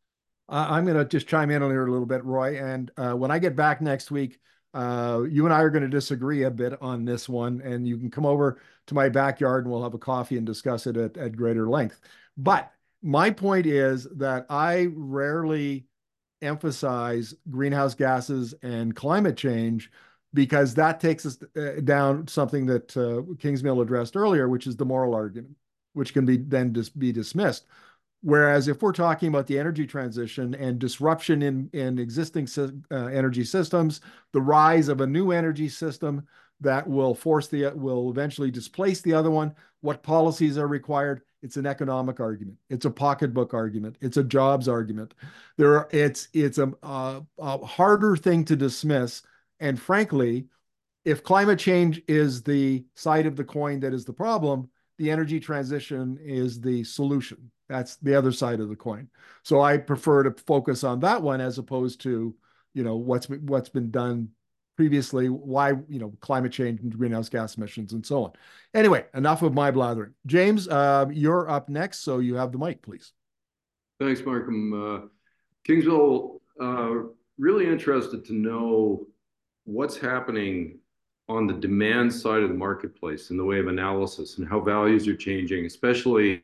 Uh, I'm going to just chime in on here a little bit, Roy. And uh, when I get back next week, uh, you and I are going to disagree a bit on this one, and you can come over to my backyard and we'll have a coffee and discuss it at, at greater length. But my point is that I rarely emphasize greenhouse gases and climate change, because that takes us down something that uh, Kingsmill addressed earlier, which is the moral argument, which can be then dis be dismissed. Whereas if we're talking about the energy transition and disruption in, in existing uh, energy systems, the rise of a new energy system that will force the, will eventually displace the other one, what policies are required? It's an economic argument. It's a pocketbook argument. It's a jobs argument. There are, it's, it's a, a, a harder thing to dismiss. And frankly, if climate change is the side of the coin that is the problem, the energy transition is the solution. That's the other side of the coin. So I prefer to focus on that one as opposed to, you know, what's been, what's been done previously, why, you know, climate change and greenhouse gas emissions and so on. Anyway, enough of my blathering. James, uh, you're up next, so you have the mic, please. Thanks, Markham. Uh, Kingsmill, uh, really interested to know what's happening on the demand side of the marketplace in the way of analysis and how values are changing, especially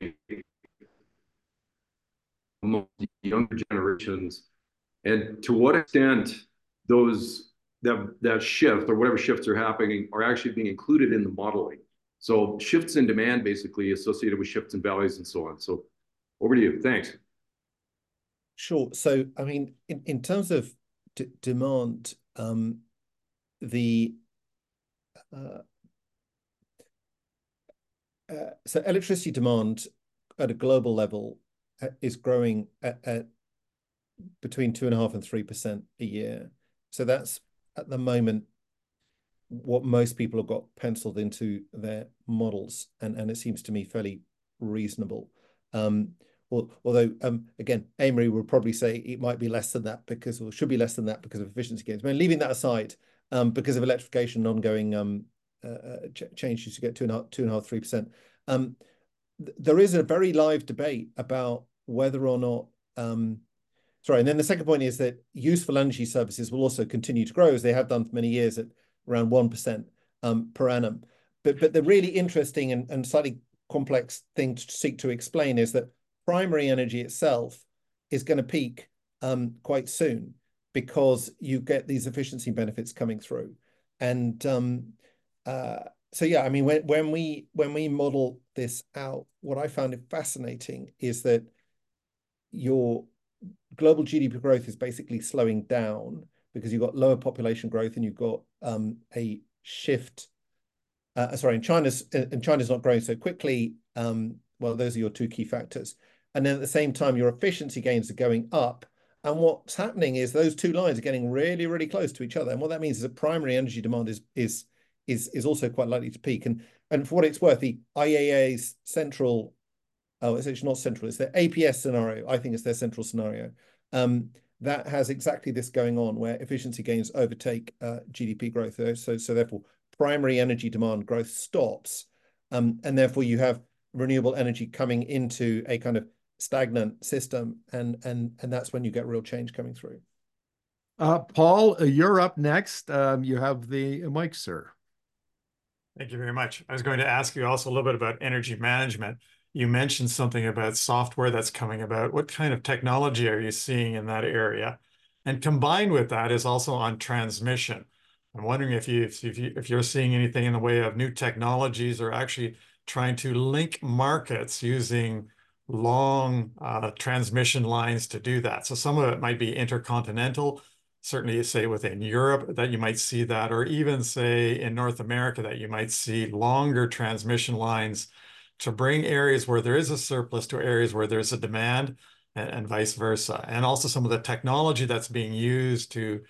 among the younger generations, and to what extent those that that shift or whatever shifts are happening are actually being included in the modeling. So shifts in demand basically associated with shifts in values and so on. So over to you. Thanks. Sure. So, I mean, in, in terms of d demand, um, the uh, uh, so electricity demand at a global level is growing at, at between two and a half and three percent a year. So that's at the moment what most people have got penciled into their models, and and it seems to me fairly reasonable. Um, although um, again, Amory would probably say it might be less than that because, or should be less than that because of efficiency gains. I mean, leaving that aside, um, because of electrification and ongoing um, uh, ch changes to get two and a half, two and a half, three percent. Um, th there is a very live debate about whether or not. Um, sorry, and then the second point is that useful energy services will also continue to grow as they have done for many years at around one percent um, per annum. But but the really interesting and, and slightly complex thing to seek to explain is that primary energy itself is going to peak um, quite soon because you get these efficiency benefits coming through. And um, uh, so, yeah, I mean, when, when we when we model this out, what I found fascinating is that your global G D P growth is basically slowing down because you've got lower population growth and you've got um, a shift. Uh, sorry, in China's and China's not growing so quickly. Um, well, those are your two key factors. And then at the same time, your efficiency gains are going up. And what's happening is those two lines are getting really, really close to each other. And what that means is that primary energy demand is is is is also quite likely to peak. And and for what it's worth, the I E A E's central, oh, it's actually not central, it's their A P S scenario. I think it's their central scenario. Um, that has exactly this going on where efficiency gains overtake uh, G D P growth. So, so therefore, primary energy demand growth stops. Um, and therefore, you have renewable energy coming into a kind of stagnant system. And, and, and that's when you get real change coming through. Uh, Paul, uh, you're up next. Um, you have the mic, sir. Thank you very much. I was going to ask you also a little bit about energy management. You mentioned something about software that's coming about. What kind of technology are you seeing in that area? And combined with that is also on transmission. I'm wondering if you if you if you're seeing anything in the way of new technologies or actually trying to link markets using long uh, transmission lines to do that. So some of it might be intercontinental. Certainly, say within Europe that you might see that, or even say in North America that you might see longer transmission lines to bring areas where there is a surplus to areas where there's a demand, and, and vice versa. And also some of the technology that's being used to,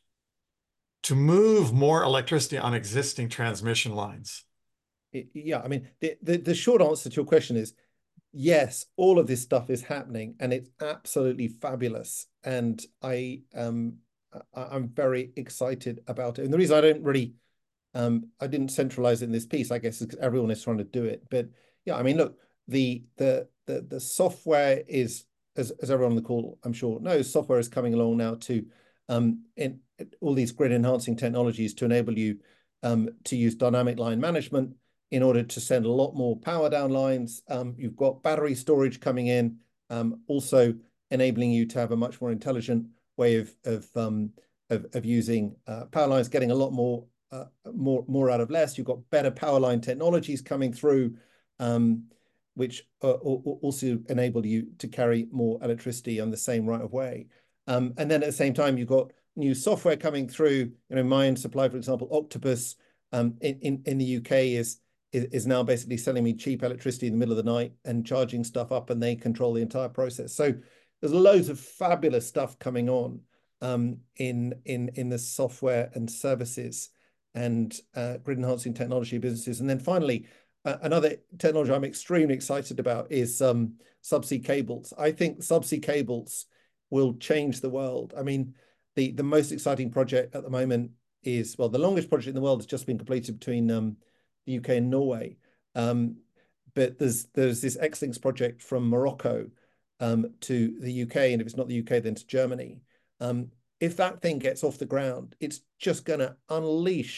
to move more electricity on existing transmission lines. Yeah, I mean, the, the, the short answer to your question is yes, all of this stuff is happening and it's absolutely fabulous. And I um I'm very excited about it. And the reason I don't really, um, I didn't centralize it in this piece, I guess, is because everyone is trying to do it. But yeah, I mean, look, the the the the software is, as as everyone on the call, I'm sure knows, software is coming along now to um in all these grid enhancing technologies to enable you um to use dynamic line management in order to send a lot more power down lines. Um, you've got battery storage coming in, um, also enabling you to have a much more intelligent way of of um, of, of using uh, power lines, getting a lot more uh, more more out of less. You've got better power line technologies coming through, um, which uh, also enable you to carry more electricity on the same right of way. Um, and then at the same time, you've got new software coming through. You know, mine supply, for example, Octopus um, in, in in the U K is is now basically selling me cheap electricity in the middle of the night and charging stuff up, and they control the entire process. So there's loads of fabulous stuff coming on um, in in in the software and services and uh, grid enhancing technology businesses. And then finally, uh, another technology I'm extremely excited about is um, subsea cables. I think subsea cables will change the world. I mean, the the most exciting project at the moment is, well, the longest project in the world has just been completed between um, the U K and Norway. Um, but there's there's this X-Links project from Morocco um, to the U K, and if it's not the U K, then to Germany. Um, if that thing gets off the ground, it's just going to unleash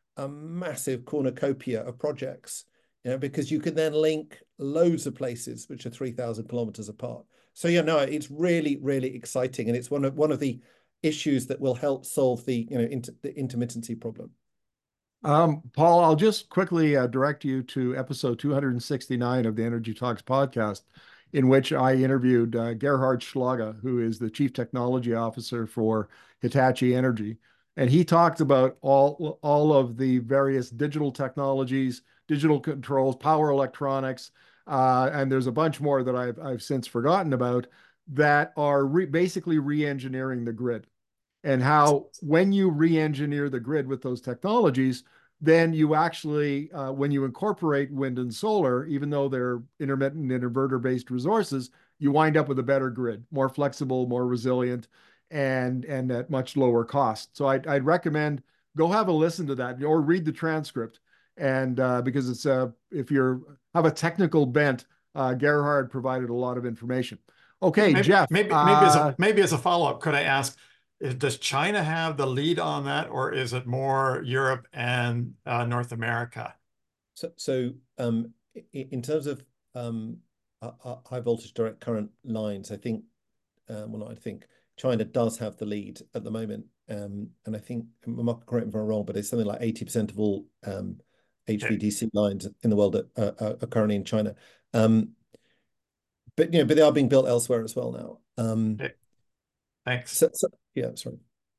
a massive cornucopia of projects, you know, because you can then link loads of places which are three thousand kilometers apart. So, yeah, no, it's really, really exciting. And it's one of one of the issues that will help solve the, you know, inter the intermittency problem. Um, Paul, I'll just quickly uh, direct you to episode two hundred sixty-nine of the Energy Talks podcast, in which I interviewed uh, Gerhard Schlager, who is the Chief Technology Officer for Hitachi Energy. And he talked about all, all of the various digital technologies, digital controls, power electronics, uh, and there's a bunch more that I've, I've since forgotten about that are re basically re-engineering the grid. And how when you re-engineer the grid with those technologies, then you actually, uh, when you incorporate wind and solar, even though they're intermittent inverter-based resources, you wind up with a better grid, more flexible, more resilient, and and at much lower cost. So I'd, I'd recommend go have a listen to that or read the transcript. And uh, because it's uh, if you're have a technical bent, uh, Gerhard provided a lot of information. Okay, maybe, Jeff. Maybe uh, maybe as a maybe as a follow-up, could I ask? Does China have the lead on that, or is it more Europe and uh, North America? So, so um, in terms of um, high voltage direct current lines, I think, um, well, not I think China does have the lead at the moment, um, and I think, Mark, correct me if I'm wrong, but it's something like eighty percent of all um, H V D C okay. lines in the world are, are, are currently in China. Um, but you know, but they are being built elsewhere as well now. Um, okay. Thanks. So, so, yeah, sorry.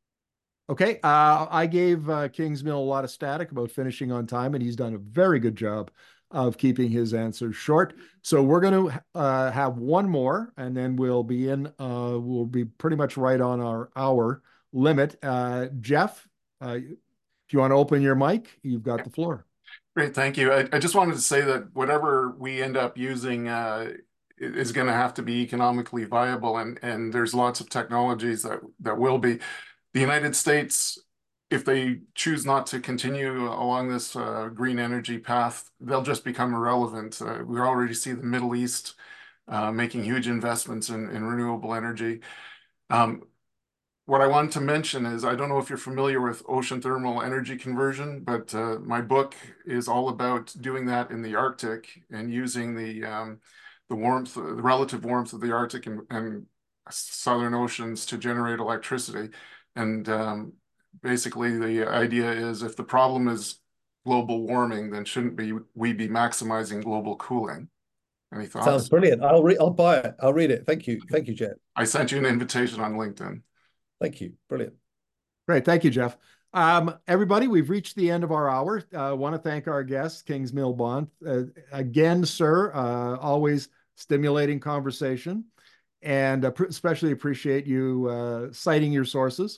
Okay, uh, I gave uh, Kingsmill a lot of static about finishing on time, and he's done a very good job of keeping his answers short. So we're going to uh, have one more, and then we'll be in. Uh, we'll be pretty much right on our hour limit. Uh, Jeff, uh, if you want to open your mic, you've got the floor. Great, thank you. I, I just wanted to say that whatever we end up using uh, is going to have to be economically viable, and and there's lots of technologies that that will be. The United States, if they choose not to continue along this uh, green energy path, they'll just become irrelevant. Uh, we already see the Middle East uh, making huge investments in, in renewable energy. Um, what I wanted to mention is, I don't know if you're familiar with ocean thermal energy conversion, but uh, my book is all about doing that in the Arctic and using the um, the warmth, the relative warmth of the Arctic and, and southern oceans to generate electricity. And um, basically the idea is, if the problem is global warming, then shouldn't be we be maximizing global cooling? Any thoughts? Sounds brilliant. I'll read. I'll buy it. I'll read it. Thank you. Thank you, Jeff. I sent you an invitation on LinkedIn. Thank you. Brilliant. Great. Thank you, Jeff. Um, everybody, we've reached the end of our hour. I uh, want to thank our guest, Kingsmill Bond. Uh, again, sir, uh, always stimulating conversation. And uh, especially appreciate you uh, citing your sources.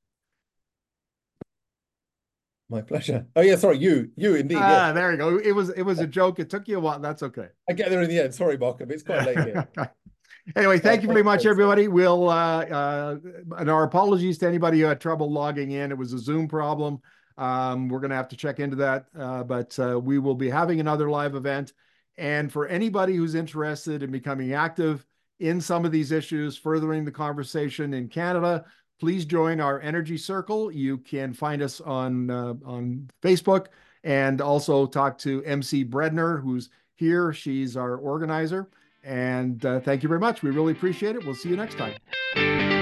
My pleasure. Oh yeah, sorry, you, you indeed. Ah, yeah. There you go. It was it was a joke. It took you a while. That's okay. I get there in the end. Sorry, Markham. It's quite late here. Anyway, thank you very much, everybody. We'll uh, uh, and our apologies to anybody who had trouble logging in. It was a Zoom problem. Um, we're going to have to check into that, uh, but uh, we will be having another live event. And for anybody who's interested in becoming active in some of these issues, furthering the conversation in Canada, please join our Energy Circle. You can find us on uh, on Facebook, and also talk to M C Bredner, who's here. She's our organizer. And uh, thank you very much. We really appreciate it. We'll see you next time.